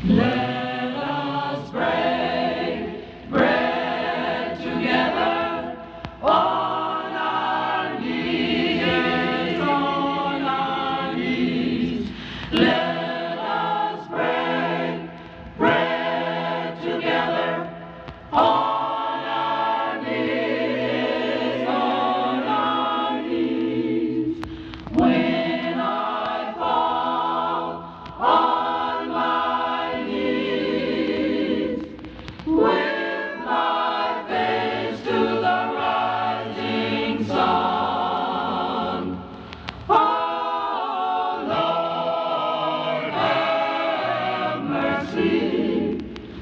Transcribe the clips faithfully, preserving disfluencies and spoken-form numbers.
Let us break bread together on our knees, on our knees. Let us break bread together on our knees, on our knees. When I fall on my knees, with my face to the rising sun, oh Lord, have mercy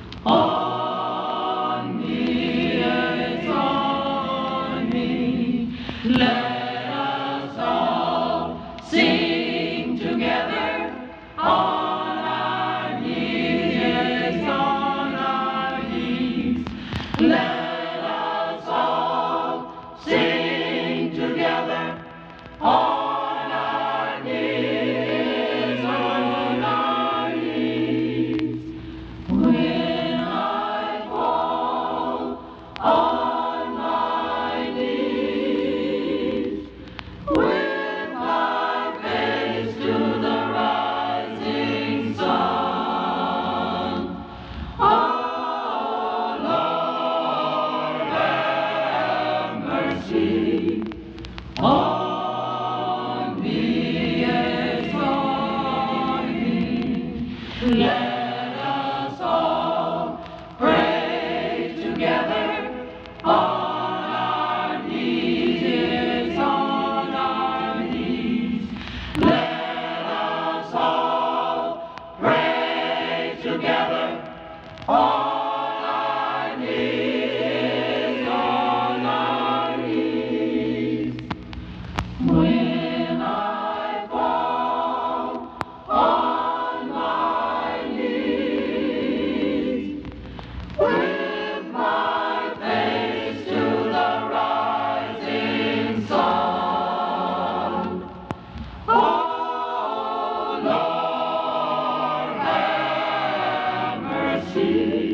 on me, yes, on me. Let us all sing together on our knees, yes, on our knees. Let us all sing together on our knees, on our knees. When I fall on my knees, with my face to the rising sun, oh Lord, have mercy on me, yes, on me. Let us all pray together on our knees, yes, on our knees. Let us all pray together on our knees, on our knees. When I fall on my knees, with my face to the rising sun, oh Lord, have mercy